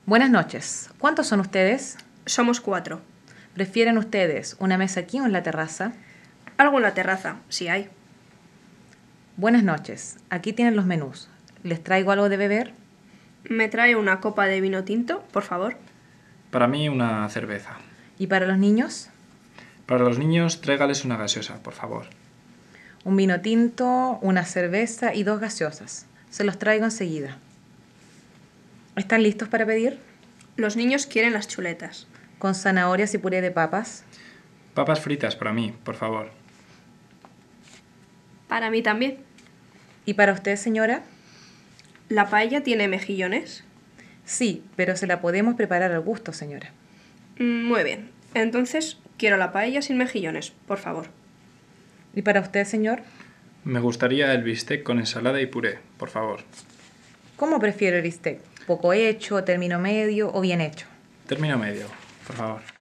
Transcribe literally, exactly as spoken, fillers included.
Buenas noches. ¿Cuántos son ustedes? Somos cuatro. ¿Prefieren ustedes una mesa aquí o en la terraza? Algo en la terraza, si hay. Buenas noches. Aquí tienen los menús. ¿Les traigo algo de beber? ¿Me trae una copa de vino tinto, por favor? Para mí una cerveza. ¿Y para los niños? Para los niños, tráigales una gaseosa, por favor. Un vino tinto, una cerveza y dos gaseosas. Se los traigo enseguida. ¿Están listos para pedir? Los niños quieren las chuletas. Con zanahorias y puré de papas. Papas fritas para mí, por favor. Para mí también. ¿Y para usted, señora? ¿La paella tiene mejillones? Sí, pero se la podemos preparar al gusto, señora. Mm, Muy bien. Entonces, quiero la paella sin mejillones, por favor. ¿Y para usted, señor? Me gustaría el bistec con ensalada y puré, por favor. ¿Cómo prefiere el bistec? ¿Poco hecho, término medio o bien hecho? Término medio, por favor.